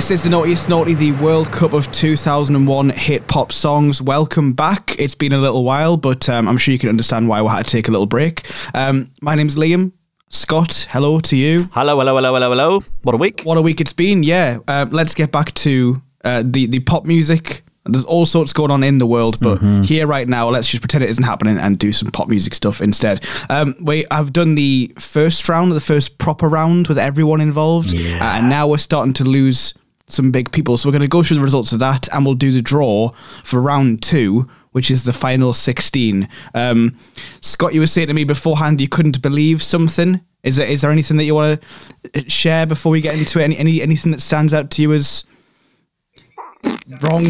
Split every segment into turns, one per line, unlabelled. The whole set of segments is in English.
This is the Naughtiest Naughty, the World Cup of 2001 hit pop songs. Welcome back. It's been a little while, but I'm sure you can understand why we had to take a little break. My name's Liam. Scott, hello to you.
Hello. What a week.
What a week it's been, yeah. Let's get back to the pop music. There's all sorts going on in the world, but here right now, let's just pretend it isn't happening and do some pop music stuff instead. I've done the first round, the first proper round with everyone involved, and now we're starting to lose some big people. So we're going to go through the results of that, and we'll do the draw for round 2, which is the final 16. Scott, you were saying to me beforehand you couldn't believe something. Is there anything that you want to share before we get into it? Anything that stands out to you as wrong?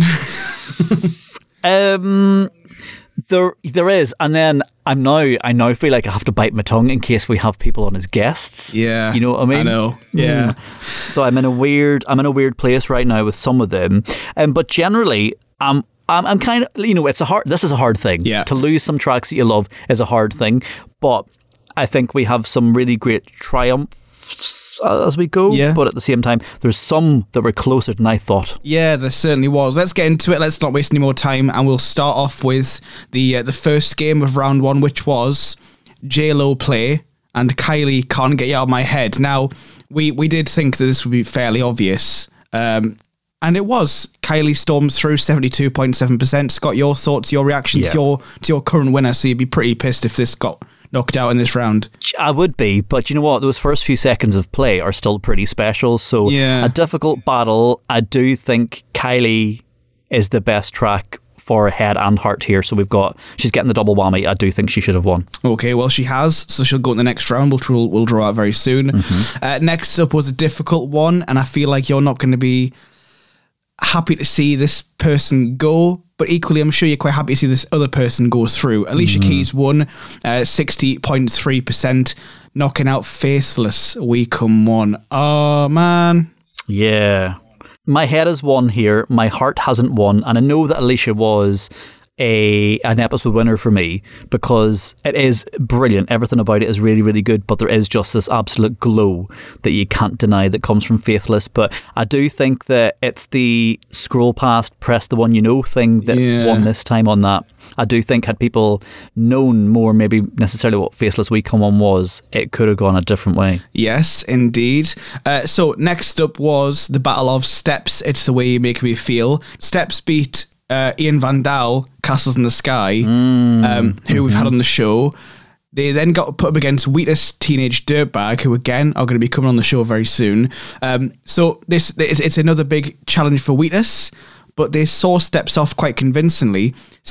There is, and then I now feel like I have to bite my tongue in case we have people on as guests.
Yeah,
you know what I mean.
I know. Yeah.
So I'm in a weird place right now with some of them, but generally, I'm kind of, this is a hard thing.
Yeah.
To lose some tracks that you love is a hard thing, but I think we have some really great triumphs as we go, but at the same time there's some that were closer than I thought.
Yeah, there certainly was. Let's get into it. Let's not waste any more time, and we'll start off with the first game of round 1, which was J-Lo Play and Kylie Can't Get You Out of My Head. Now, we did think that this would be fairly obvious, and it was. Kylie storms through 72.7%. Scott, your thoughts, your reactions to your current winner? So you'd be pretty pissed if this got knocked out in this round.
I would be, but you know what? Those first few seconds of play are still pretty special. So a difficult battle. I do think Kylie is the best track for head and heart here. So she's getting the double whammy. I do think she should have won. Okay, well, she has, so she'll go in the next round, which we'll draw out very soon. Next up was a difficult one, and I feel like you're not going to be happy to see this person go, but equally I'm sure you're quite happy to see this other person go through. Alicia Keys won 60.3%, knocking out Faithless, We Come One. Oh man. Yeah. My head has won here, my heart hasn't won, and I know that Alicia was an episode winner for me because it is brilliant. Everything about it is really, really good, but there is just this absolute glow that you can't deny that comes from Faithless. But I do think that it's the scroll past, press the one you know thing that won this time on that. I do think had people known more maybe necessarily what Faithless We Come On was, it could have gone a different way.
Yes, indeed. So next up was the battle of Steps, It's the Way You Make Me Feel. Steps beat Ian Van Dahl, Castles in the Sky, who we've had on the show. They then got put up against Wheatus, Teenage Dirtbag, who again are going to be coming on the show very soon. So it's another big challenge for Wheatus, but they saw Steps off quite convincingly,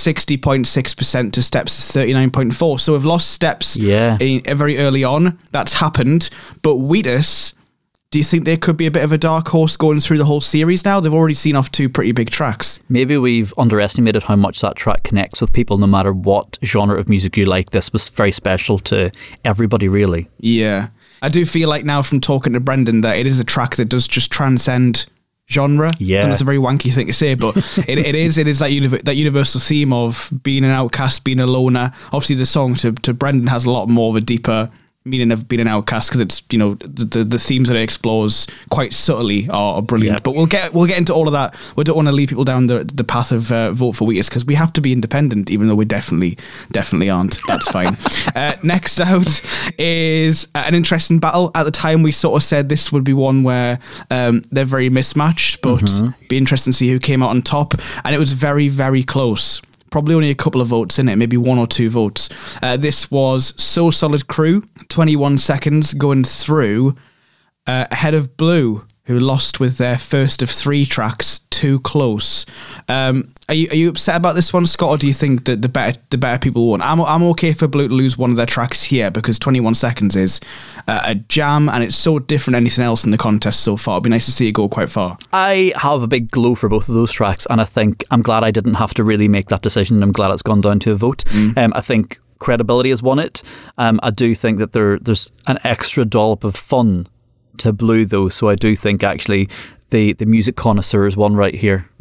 60.6% to Steps 39.4%. So we've lost Steps very early on. That's happened, but Wheatus, do you think they could be a bit of a dark horse going through the whole series now? They've already seen off 2 pretty big tracks.
Maybe we've underestimated how much that track connects with people no matter what genre of music you like. This was very special to everybody, really. Yeah.
I do feel like now from talking to Brendan that it is a track that does just transcend genre.
Yeah.
I know it's a very wanky thing to say, but it is that universal theme of being an outcast, being a loner. Obviously the song to Brendan has a lot more of a deeper meaning of being an outcast because it's, the themes that it explores quite subtly are brilliant. But we'll get into all of that. We don't want to lead people down the path of vote for Wheatus because we have to be independent, even though we definitely aren't. That's fine. Next out is an interesting battle. At the time, we sort of said this would be one where they're very mismatched, but be interesting to see who came out on top. And it was very, very close. Probably only a couple of votes in it, maybe 1 or 2 votes. This was So Solid Crew, 21 seconds going through, ahead of Blue, who lost with their first of 3 tracks, Too Close. Are you upset about this one, Scott, or do you think that the better people won? I'm okay for Blue to lose one of their tracks here because 21 seconds is a jam and it's so different than anything else in the contest so far. It'd be nice to see it go quite far.
I have a big glow for both of those tracks, and I think I'm glad I didn't have to really make that decision. I'm glad it's gone down to a vote. I think credibility has won it. I do think that there's an extra dollop of fun to Blue though, so I do think actually the music connoisseurs won right here.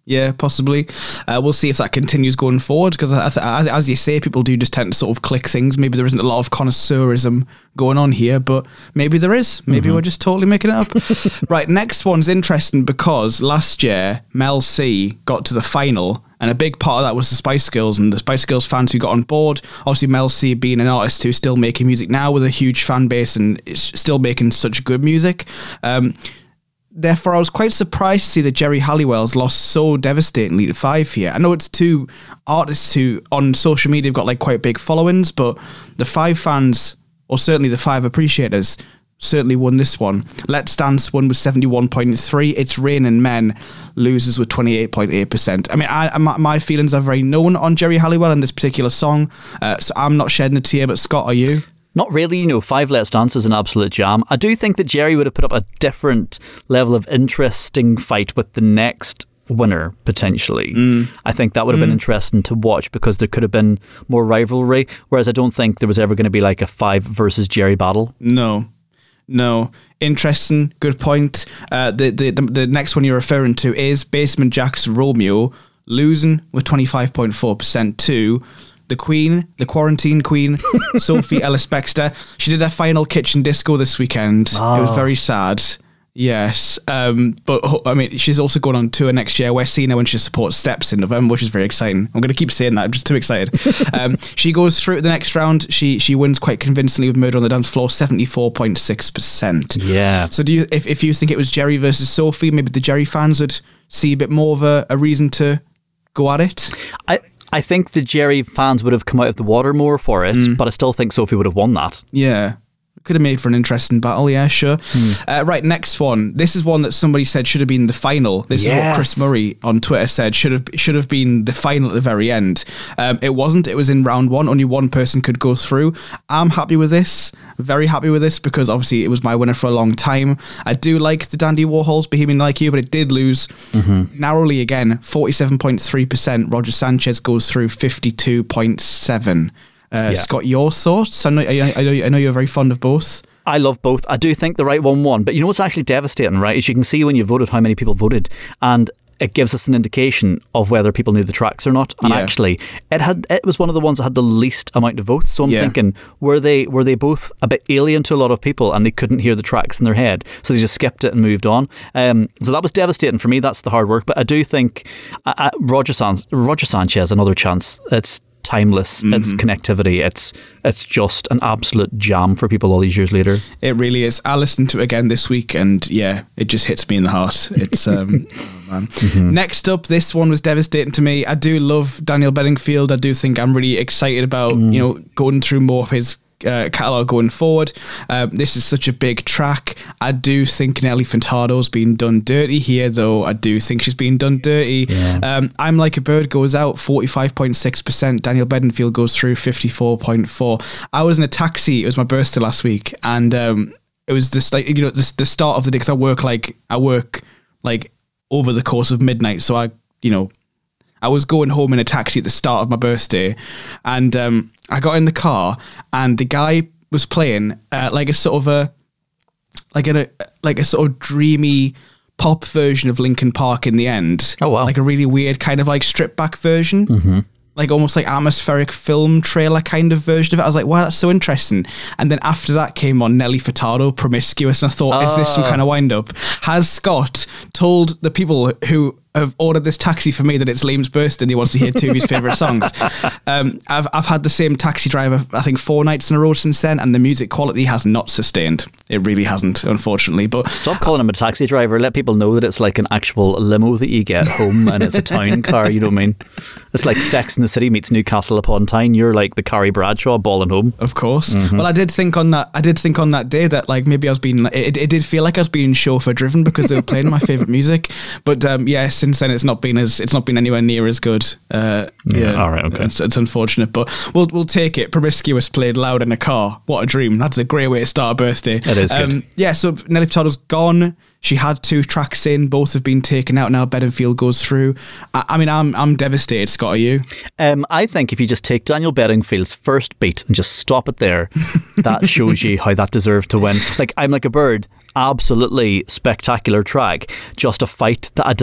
Yeah, possibly. We'll see if that continues going forward, because as you say, people do just tend to sort of click things. Maybe there isn't a lot of connoisseurism going on here, but maybe there is. Maybe we're just totally making it up. Right, next one's interesting because last year, Mel C got to the final, and a big part of that was the Spice Girls and the Spice Girls fans who got on board. Obviously, Mel C being an artist who's still making music now with a huge fan base and is still making such good music. Therefore, I was quite surprised to see that Geri Halliwell's lost so devastatingly to Five here. I know it's two artists who on social media have got like quite big followings, but the Five fans, or certainly the Five appreciators, certainly won this one. Let's Dance won with 71.3%. It's Raining Men loses with 28.8%. I mean, my feelings are very known on Geri Halliwell in this particular song, so I'm not shedding a tear, but Scott, are you?
Not really, Five Let's Dance is an absolute jam. I do think that Geri would have put up a different level of interesting fight with the next winner, potentially. I think that would have been interesting to watch because there could have been more rivalry, whereas I don't think there was ever going to be like a Five versus Geri battle.
No. Interesting, good point. The next one you're referring to is Basement Jaxx Romeo, losing with 25.4% to the Queen, the Quarantine Queen, Sophie Ellis-Bextor. She did her final kitchen disco this weekend. It was very sad. Yes. But I mean, she's also going on tour next year. We're seeing her when she supports Steps in November, which is very exciting. I'm going to keep saying that. I'm just too excited. She goes through to the next round. She wins quite convincingly with Murder on the Dance Floor, 74.6%.
Yeah.
So do you, if you think it was Geri versus Sophie, maybe the Geri fans would see a bit more of a reason to go at it?
I think the Geri fans would have come out of the water more for it, but I still think Sophie would have won that.
Yeah. Could have made for an interesting battle, yeah, sure. Right, next one. This is one that somebody said should have been the final. This is what Chris Murray on Twitter said should have been the final at the very end. It wasn't. It was in round one. Only one person could go through. I'm happy with this. Very happy with this because obviously it was my winner for a long time. I do like the Dandy Warhols, Bohemian Like You, but it did lose narrowly again. 47.3%. Roger Sanchez goes through 52.7%. Scott, your thoughts? I know you're very fond of both.
I love both. I do think the right one won. But you know what's actually devastating, right? Is you can see when you voted how many people voted. And it gives us an indication of whether people knew the tracks or not. And actually, it was one of the ones that had the least amount of votes. So I'm thinking, were they both a bit alien to a lot of people and they couldn't hear the tracks in their head? So they just skipped it and moved on. So that was devastating for me. That's the hard work. But I do think Roger Sanchez, another chance. It's timeless. It's connectivity. It's just an absolute jam for people all these years later.
It really is. I listened to it again this week and yeah, it just hits me in the heart. It's oh man. Next up, this one was devastating to me. I do love Daniel Bedingfield. I do think I'm really excited about going through more of his catalogue going forward. This is such a big track. I do think Nelly Furtado's been done dirty here, though. I do think she's been done dirty. I'm Like a Bird goes out 45.6%. Daniel Bedingfield goes through 54.4%. I was in a taxi. It was my birthday last week, and it was just like the start of the day because I work like over the course of midnight. So I was going home in a taxi at the start of my birthday, and I got in the car, and the guy was playing like a sort of dreamy pop version of Linkin Park in the end.
Oh wow!
Like a really weird kind of like stripped back version. Like almost like atmospheric film trailer kind of version of it. I was like, wow, that's so interesting. And then after that came on Nelly Furtado, Promiscuous, and I thought, is this some kind of wind up? Has Scott told the people who have ordered this taxi for me that it's Liam's birthday and he wants to hear two of his favourite songs? I've had the same taxi driver, I think 4 nights in a row since then, and the music quality has not sustained. It really hasn't, unfortunately. But
stop calling him a taxi driver. Let people know that it's like an actual limo that you get home and it's a town car, you know what I mean? It's like Sex in the City meets Newcastle upon Tyne. You're like the Carrie Bradshaw balling home.
Of course. Well, I did think on that day that like maybe I was being it did feel like I was being chauffeur driven because they were playing my favourite music. But since then it's not been anywhere near as good.
All right, okay.
It's unfortunate, but we'll take it. Promiscuous played loud in a car. What a dream. That's a great way to start a birthday.
It is good.
So Nelly Furtado's gone. She had 2 tracks in, both have been taken out now. Bedingfield goes through. I mean, I'm devastated. Scott, are you?
I think if you just take Daniel Bedingfield's first beat and just stop it there, that shows you how that deserved to win. Like I'm Like a Bird, absolutely spectacular track. Just a fight that I didn't ever want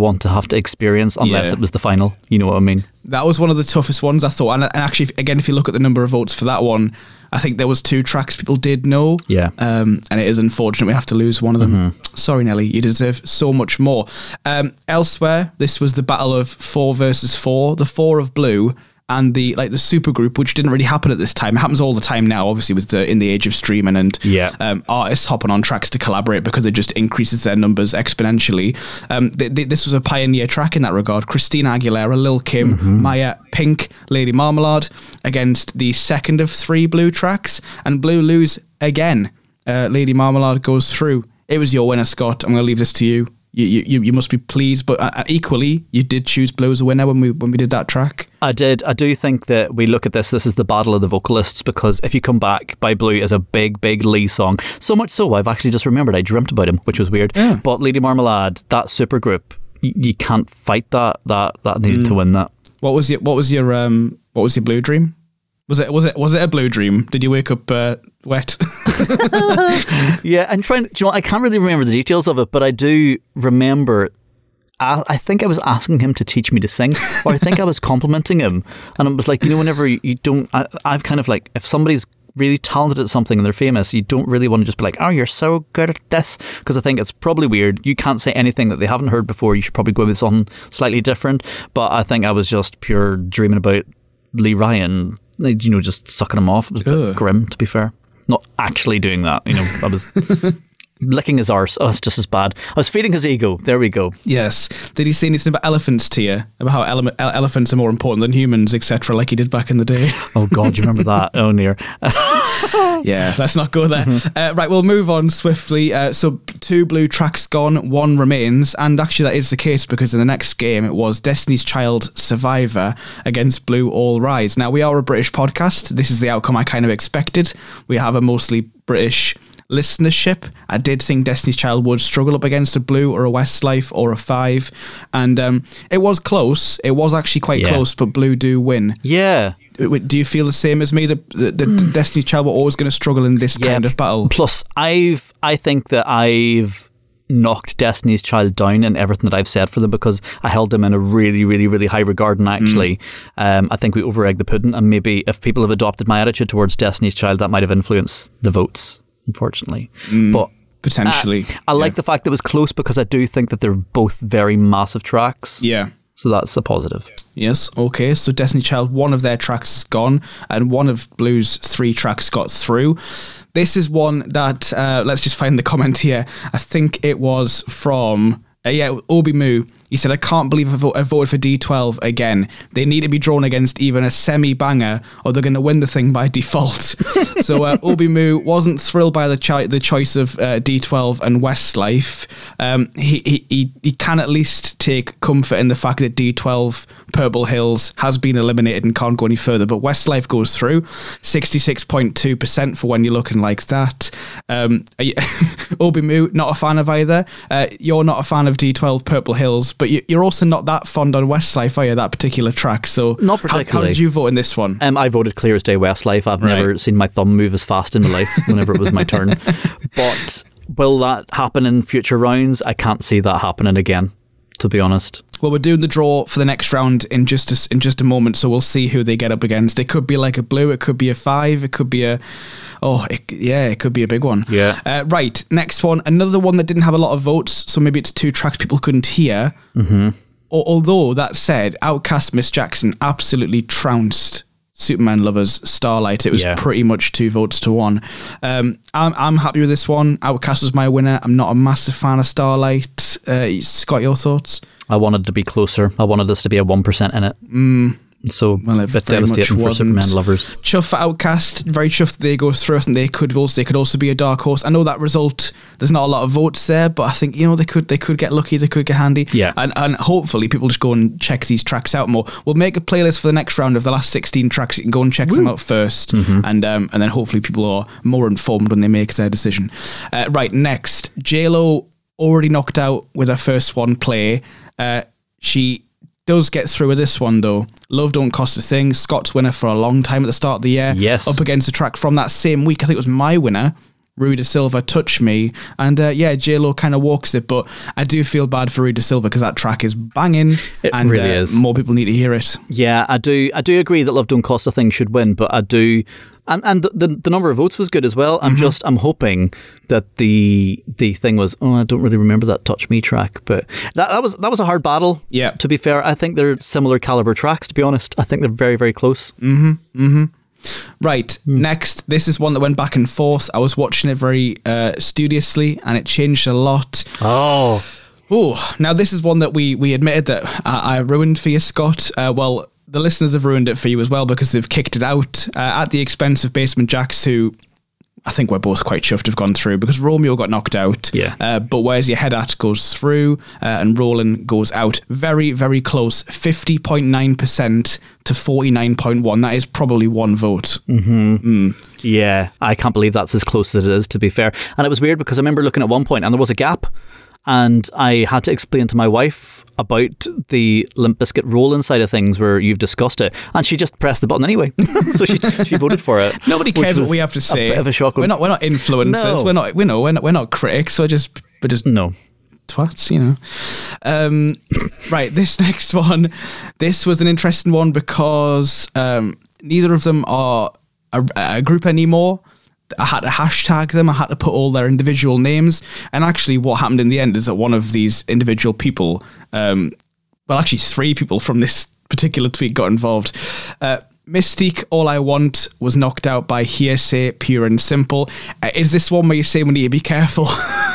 want to have to experience unless it was the final. You know what I mean?
That was one of the toughest ones, I thought. And actually, again, if you look at the number of votes for that one, I think there was 2 tracks people did know.
Yeah.
And it is unfortunate we have to lose one of them. Sorry, Nelly, you deserve so much more. Elsewhere, this was the battle of 4 versus 4. The 4 of Blue and the supergroup, which didn't really happen at this time. It happens all the time now, obviously, with in the age of streaming and artists hopping on tracks to collaborate because it just increases their numbers exponentially. This was a pioneer track in that regard. Christina Aguilera, Lil Kim, Maya, Pink, Lady Marmalade against the second of 3 Blue tracks, and Blue lose again. Lady Marmalade goes through. It was your winner, Scott. I'm going to leave this to you. You must be pleased, but equally, you did choose Blue as a winner when we did that track.
I did. I do think that we look at this is the battle of the vocalists, because If You Come Back by Blue is a big, big Lee song. So much so, I've actually just remembered I dreamt about him, which was weird. Yeah. But Lady Marmalade, that supergroup, you can't fight that. That needed to win that.
What was your Blue dream? Was it a blue dream? Did you wake up wet?
Yeah, I'm trying. Do you know what? I can't really remember the details of it, but I do remember. I think I was asking him to teach me to sing, or I think I was complimenting him, and it was like, whenever you don't, I've kind of like, if somebody's really talented at something and they're famous, you don't really want to just be like, oh, you're so good at this, because I think it's probably weird. You can't say anything that they haven't heard before. You should probably go with something slightly different. But I think I was just pure dreaming about Lee Ryan, just sucking him off. It was a bit grim, to be fair. Not actually doing that, I was licking his arse. Oh, it's just as bad. I was feeding his ego. There we go.
Yes. Did he say anything about elephants to you? About how elephants are more important than humans, etc., like he did back in the day?
Oh, God, do you remember that? Oh, dear.
Yeah, let's not go there. Right, we'll move on swiftly. So 2 Blue tracks gone, 1 remains. And actually, that is the case, because in the next game, it was Destiny's Child Survivor against Blue All Rise. Now, we are a British podcast. This is the outcome I kind of expected. We have a mostly British listenership. I did think Destiny's Child would struggle up against a Blue or a Westlife or a Five, and it was close. It was actually quite close, but Blue do win.
Yeah.
Do you feel the same as me, that Destiny's Child were always going to struggle in this kind of battle?
Plus, I think that I've knocked Destiny's Child down in everything that I've said for them, because I held them in a really, really, really high regard, and actually I think we over-egged the pudding, and maybe if people have adopted my attitude towards Destiny's Child, that might have influenced the votes, unfortunately. But
potentially.
I like the fact that it was close, because I do think that they're both very massive tracks.
Yeah.
So that's a positive.
Yes, okay. So Destiny Child, one of their tracks is gone, and one of Blue's 3 tracks got through. This is one that, let's just find the comment here. I think it was from, Obi Moo. He said, I can't believe I voted for D12 again. They need to be drawn against even a semi-banger, or they're going to win the thing by default. So Obi Moo wasn't thrilled by the choice of D12 and Westlife. He can at least take comfort in the fact that D12 Purple Hills has been eliminated and can't go any further, but Westlife goes through. 66.2% for when you're looking like that. Obi Moo, not a fan of either. You're not a fan of D12 Purple Hills, but you're also not that fond on Westlife, are you, that particular track? So
not particularly.
How did you vote in this one?
I voted clear as day Westlife. I've never seen my thumb move as fast in my life whenever it was my turn. But will that happen in future rounds? I can't see that happening again, to be honest.
Well, we're doing the draw for the next round in just a moment, so we'll see who they get up against. It could be like a Blue, it could be a Five, it could be it could be a big one.
Yeah.
Right, next one, another one that didn't have a lot of votes, so maybe it's 2 tracks people couldn't hear. Although, that said, Outkast Miss Jackson absolutely trounced Superman Lovers Starlight. It was pretty much 2 votes to 1. I'm happy with this one. Outkast was my winner. I'm not a massive fan of Starlight. Scott, your thoughts?
I wanted to be closer. I wanted this to be a 1% in it. So, a bit devastating for Superman Lovers.
Chuffed for Outkast. Very chuffed they go through. I think they could also be a dark horse. I know that result, there's not a lot of votes there, but I think, they could get lucky, they could get handy.
Yeah.
And hopefully people just go and check these tracks out more. We'll make a playlist for the next round of the last 16 tracks. You can go and check them out first. And then hopefully people are more informed when they make their decision. Right, next. J-Lo already knocked out with her first one play. She does get through with this one, though. Love Don't Cost a Thing. Scott's winner for a long time at the start of the year.
Yes.
Up against a track from that same week. I think it was my winner. Rui da Silva, Touch Me, and J-Lo kind of walks it, but I do feel bad for Rui da Silva because that track is banging,
and really is.
More people need to hear it.
Yeah, I do agree that Love Don't Cost a Thing should win, but I do, and the number of votes was good as well. I'm hoping that the thing was, I don't really remember that Touch Me track, but that was a hard battle.
Yeah,
to be fair, I think they're similar caliber tracks. To be honest, I think they're very, very close.
Right, next, this is one that went back and forth. I was watching it very studiously, and it changed a lot.
Oh,
now this is one that we admitted that I ruined for you, Scott. Well, the listeners have ruined it for you as well because they've kicked it out at the expense of Basement Jaxx, who I think we're both quite chuffed have gone through because Romeo got knocked out.
Yeah.
But Where's Your Head At goes through and Rollin' goes out. Very, very close. 50.9% to 49.1%. That is probably one vote.
Yeah, I can't believe that's as close as it is, to be fair. And it was weird because I remember looking at one point and there was a gap, and I had to explain to my wife about the Limp Bizkit Rollin' side of things where you've discussed it, and she just pressed the button anyway. So she voted for it.
Nobody cares what we have to say.
A bit of a shock.
We're not influencers.
No.
We're not critics. We're just
no
twats, Right, this next one. This was an interesting one because neither of them are a group anymore. I had to hashtag them. I had to put all their individual names. And actually what happened in the end is that one of these individual people, actually 3 people from this particular tweet got involved. Mystique, All I Want was knocked out by Hearsay, Pure and Simple. Is this one where you say we need to be careful?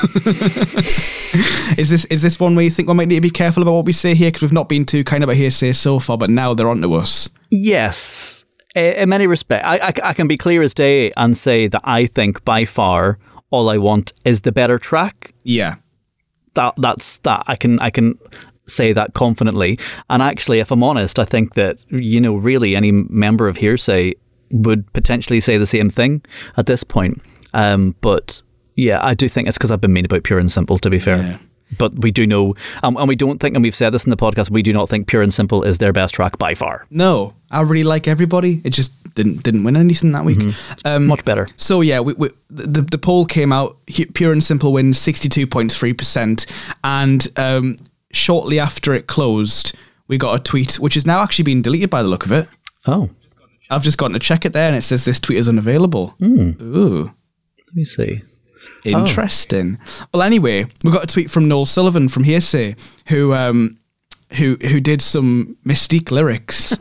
Is this one where you think we might need to be careful about what we say here because we've not been too kind about Hearsay so far, but now they're onto us?
Yes. In many respects, I can be clear as day and say that I think by far All I Want is the better track.
Yeah,
that's I can say that confidently. And actually, if I'm honest, I think that really any member of Hearsay would potentially say the same thing at this point. But yeah, I do think it's because I've been mean about Pure and Simple. To be fair. Yeah. But we do know, and we don't think, and we've said this in the podcast, we do not think Pure and Simple is their best track by far.
No, I really like Everybody. It just didn't win anything that week.
Much better.
So yeah, the poll came out. Pure and Simple wins 62.3%, and shortly after it closed, we got a tweet which has now actually been deleted by the look of it.
Oh,
I've just gotten to check it there, and it says this tweet is unavailable. Ooh,
let me see.
Interesting. Well, anyway, we got a tweet from Noel Sullivan from Hearsay, who did some Mystique lyrics.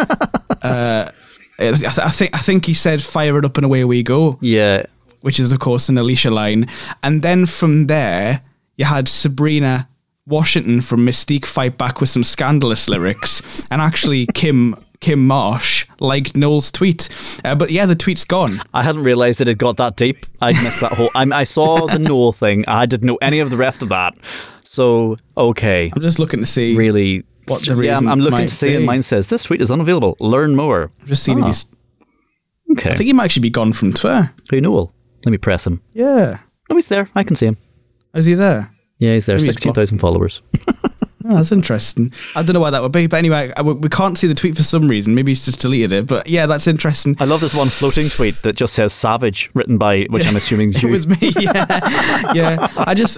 I think he said "Fire it up and away we go."
Yeah,
which is of course an Alicia line, and then from there you had Sabrina Washington from Mystique fight back with some scandalous lyrics, and actually Kim Marsh liked Noel's tweet, but yeah, the tweet's gone.
I hadn't realised it had got that deep. I'd missed that whole. I saw the Noel thing. I didn't know any of the rest of that. So okay,
I'm just looking to see
really
what the reason.
I'm looking to see, and mine says this tweet is unavailable. Learn more.
I've just seen if he's
okay.
I think he might actually be gone from Twitter.
Who Noel? Let me press him.
Yeah.
No, he's there. I can see him.
Is he there?
Yeah, he's there. 16,000 followers.
Oh, that's interesting. I don't know why that would be, but anyway, we can't see the tweet for some reason. Maybe he's just deleted it, but yeah, that's interesting.
I love this one floating tweet that just says "Savage" written by, which I'm assuming is you.
It was me. Yeah. I just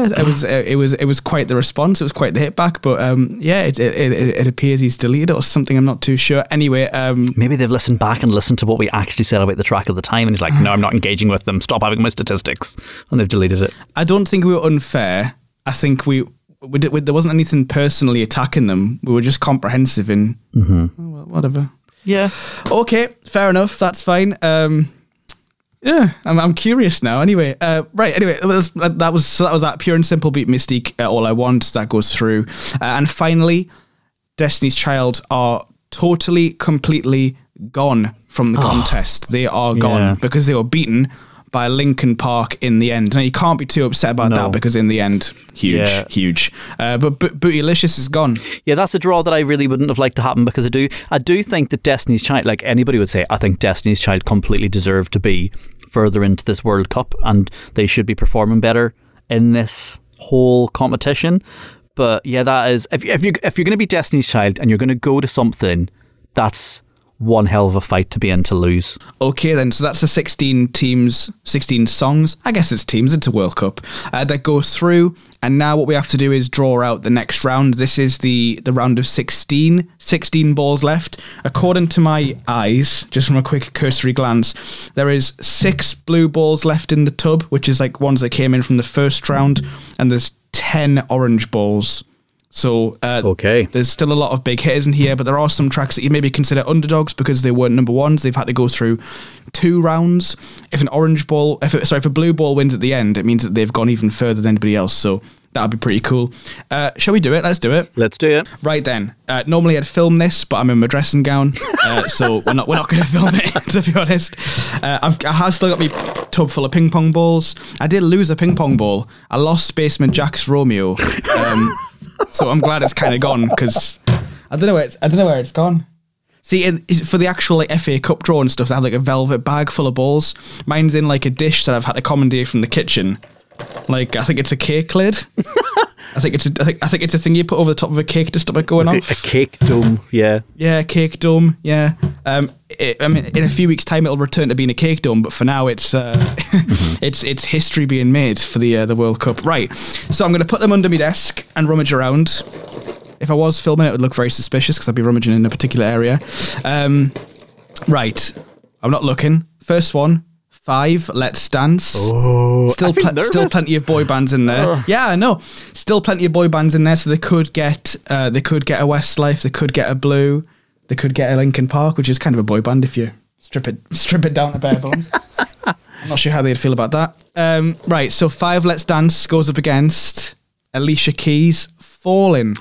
it was quite the response. It was quite the hit back, but it appears he's deleted it or something. I'm not too sure. Anyway,
maybe they've listened back and listened to what we actually said about the track at the time, and he's like, "No, I'm not engaging with them. Stop having my statistics," and they've deleted it.
I don't think we were unfair. I think there wasn't anything personally attacking them. We were just comprehensive in whatever.
Yeah.
Okay, fair enough. That's fine. Yeah, I'm curious now. Anyway, right. Anyway, that was that. Pure and Simple beat Mystique. All I Want, that goes through, and finally, Destiny's Child are totally, completely gone from the contest. They are gone because they were beaten by Linkin Park in the end. Now, you can't be too upset about that because in the end, huge. But Bootylicious is gone.
Yeah, that's a draw that I really wouldn't have liked to happen because I do think that Destiny's Child, like anybody would say, I think Destiny's Child completely deserved to be further into this World Cup and they should be performing better in this whole competition. But yeah, that is, if you're going to be Destiny's Child and you're going to go to something that's one hell of a fight to be in to lose.
Okay, then. So that's the 16 teams, 16 songs. I guess it's teams. It's a World Cup that goes through. And now what we have to do is draw out the next round. This is the round of 16. 16 balls left. According to my eyes, just from a quick cursory glance, there is 6 blue balls left in the tub, which is like ones that came in from the first round. And there's 10 orange balls. So there's still a lot of big hitters in here, but there are some tracks that you maybe consider underdogs because they weren't number ones. They've had to go through 2 rounds. If a blue ball wins at the end, it means that they've gone even further than anybody else. So that would be pretty cool. Shall we do it? Let's do it.
Let's do it.
Right then. Normally I'd film this, but I'm in my dressing gown, so we're not going to film it. To be honest, I have still got my tub full of ping pong balls. I did lose a ping pong ball. I lost Basement Jaxx Romeo. So I'm glad it's kind of gone because I don't know where it's gone. See, for the actual like FA Cup draw and stuff, they have like a velvet bag full of balls. Mine's in like a dish that I've had to commandeer from the kitchen. Like I think it's a cake lid. I think it's a thing you put over the top of a cake to stop it going off.
A cake dome, yeah.
Yeah, cake dome, yeah. In a few weeks' time it'll return to being a cake dome, but for now it's it's history being made for the World Cup. Right, so I'm going to put them under my desk and rummage around. If I was filming, it would look very suspicious because I'd be rummaging in a particular area. Right, I'm not looking. First one. 5, Let's Dance.
Oh,
still plenty of boy bands in there. Oh. Yeah, I know. Still plenty of boy bands in there, so they could get a Westlife, they could get a Blue, they could get a Linkin Park, which is kind of a boy band if you strip it down to bare bones. I'm not sure how they'd feel about that. Right, so 5, Let's Dance goes up against Alicia Keys, Falling.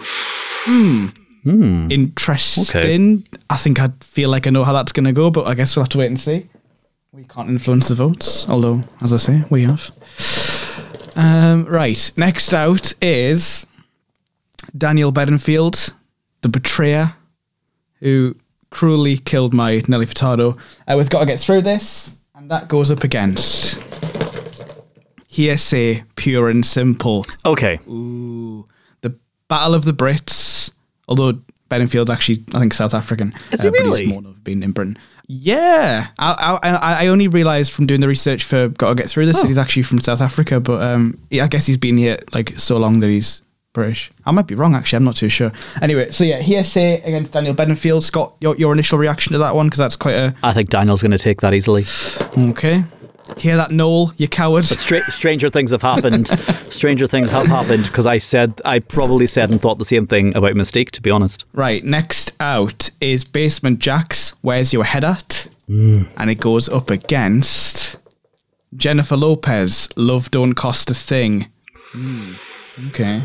Interesting. Okay. I think I feel like I know how that's going to go, but I guess we'll have to wait and see. We can't influence the votes, although, as I say, we have. Right, next out is Daniel Bedingfield, the betrayer, who cruelly killed my Nelly Furtado. We've got to get through this, and that goes up against Hearsay, Pure and Simple.
Okay.
Ooh, the Battle of the Brits, although Bedingfield's actually, I think, South African.
Is he really?
But he's more of been in Britain. Yeah, I only realised from doing the research for Got to Get Through This that he's actually from South Africa, but I guess he's been here like so long that he's British. I might be wrong, actually, I'm not too sure. Anyway, so yeah, Hearsay against Daniel Bedingfield. Scott, your initial reaction to that one, because that's quite a...
I think Daniel's going to take that easily.
Okay. Hear that, Noel, you coward.
But stranger things have happened. Stranger things have happened, because I probably said and thought the same thing about Mystique, to be honest.
Right, next out is Basement Jaxx, Where's Your Head At? And it goes up against Jennifer Lopez, Love Don't Cost a Thing. Okay.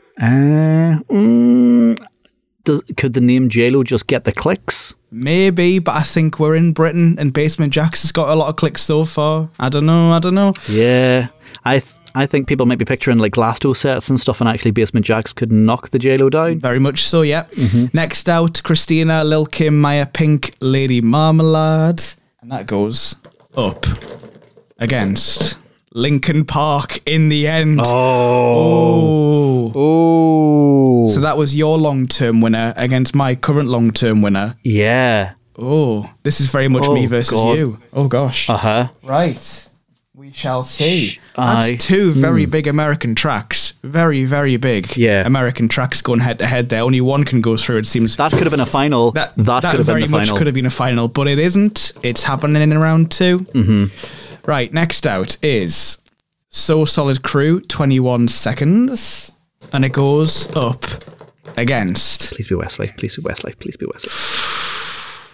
Could the name JLo just get the clicks?
Maybe, but I think we're in Britain and Basement Jaxx has got a lot of clicks so far. I don't know.
Yeah, I think people might be picturing like Glasto sets and stuff, and actually Basement Jaxx could knock the JLo down.
Very much so, yeah. Next out, Christina, Lil Kim, Maya Pink, Lady Marmalade. And that goes up against Linkin Park in the end.
Oh.
So that was your long-term winner against my current long-term winner.
Yeah.
Oh, this is very much me versus you. Oh, gosh.
Uh-huh.
Right. We shall see. That's 2 very big American tracks. Very, very big American tracks going head-to-head there. Only one can go through, it seems.
That could have been a final. That could have been the final.
Very much could have been a final, but it isn't. It's happening in round 2. Right, next out is So Solid Crew, 21 Seconds. And it goes up against...
Please be Westlife, please be Westlife, please be Westlife.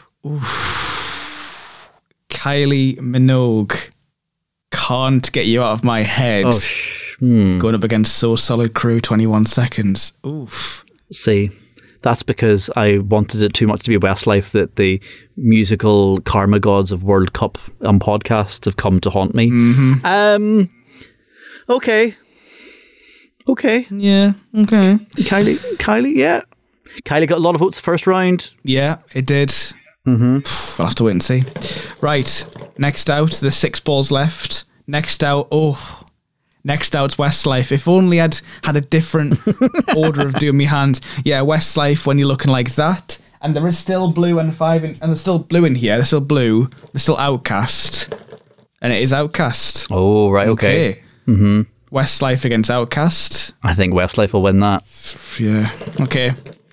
Kylie Minogue. Can't Get You Out of My Head. Going up against So Solid Crew, 21 Seconds. Oof.
See, that's because I wanted it too much to be Westlife that the musical karma gods of World Cup podcasts have come to haunt me. Okay.
Yeah, okay.
Kylie, yeah. Kylie got a lot of votes first round.
Yeah, it did. We'll have to wait and see. Right, next out, there's 6 balls left. Next out's Westlife. If only I'd had a different order of doing my hands. Yeah, Westlife, When You're Looking Like That. And there is still Blue and 5 and there's still Blue in here. There's still Blue. There's still Outcast. And it is Outcast.
Oh, right, okay. Mm-hmm.
Westlife against Outcast.
I think Westlife will win that.
Yeah. Okay.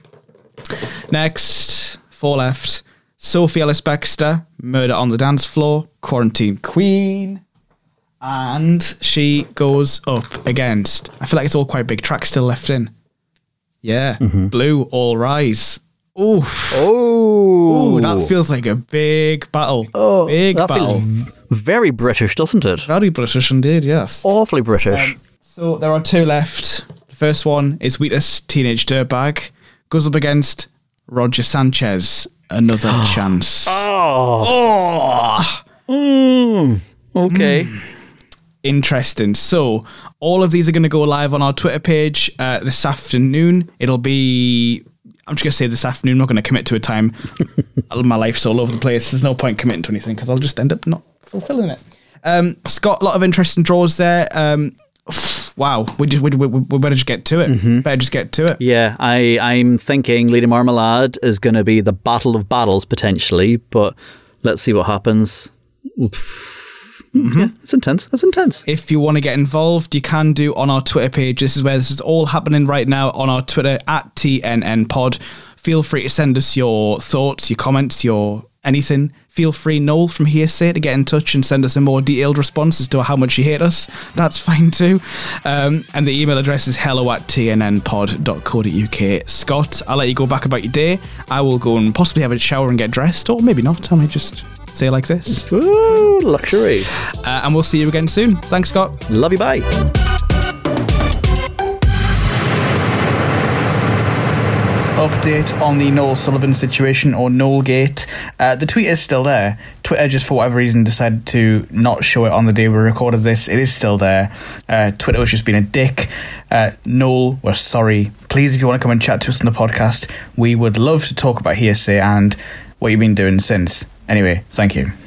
Next, 4 left. Sophie Ellis-Bextor, Murder on the Dance Floor, Quarantine Queen. And she goes up against... I feel like it's all quite big tracks still left in. Yeah. Mm-hmm. Blue, All Rise. Oof.
Oh.
Ooh, that feels like a big battle.
Oh,
big
that
battle.
Feels very British, doesn't it?
Very British indeed, yes.
Awfully British.
So there are 2 left. The first one is Wheatus, Teenage Dirtbag. Goes up against Roger Sanchez, Another Chance.
Okay.
Interesting. So all of these are going to go live on our Twitter page this afternoon. It'll be... I'm just going to say this afternoon. I'm not going to commit to a time. My life's all over the place. There's no point committing to anything because I'll just end up not fulfilling it. Scott, a lot of interesting draws there. Wow, we better just get to it. Mm-hmm. Better just get to it.
Yeah, I'm thinking Lady Marmalade is going to be the battle of battles potentially, but let's see what happens. Mm-hmm. Yeah, it's intense. That's intense.
If you want to get involved, you can do on our Twitter page. This is where this is all happening right now on our Twitter at TNNPod. Feel free to send us your thoughts, your comments, your anything. Feel free, Noel from Hearsay, to get in touch and send us a more detailed response as to how much you hate us. That's fine too. And the email address is hello@tnnpod.co.uk. Scott, I'll let you go back about your day. I will go and possibly have a shower and get dressed, or maybe not. I might just say like this.
Ooh, luxury.
And we'll see you again soon. Thanks, Scott.
Love you, bye.
Update on the Noel Sullivan situation, or Noelgate. The tweet is still there. Twitter just for whatever reason decided to not show it on the day we recorded this. It is still there. Twitter was just being a dick. Noel, we're sorry. Please, if you want to come and chat to us on the podcast, we would love to talk about Hearsay and what you've been doing since. Anyway, thank you.